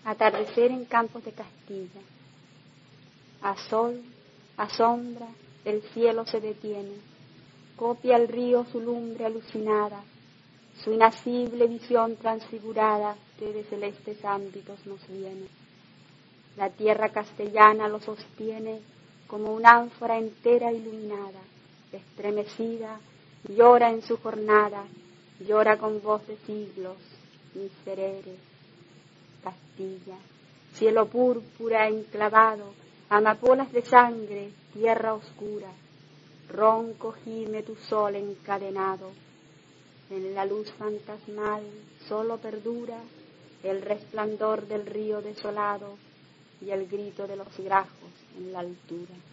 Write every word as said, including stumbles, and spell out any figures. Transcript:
Atardecer en campos de Castilla. A sol, a sombra, el cielo se detiene, copia el río su lumbre alucinada, su inacible visión transfigurada desde celestes ámbitos nos viene. La tierra castellana lo sostiene como un ánfora entera iluminada, estremecida, llora en su jornada, llora con voz de siglos, miserere. Castilla, cielo púrpura enclavado, amapolas de sangre, tierra oscura, ronco gime tu sol encadenado. En la luz fantasmal solo perdura el resplandor del río desolado y el grito de los grajos en la altura.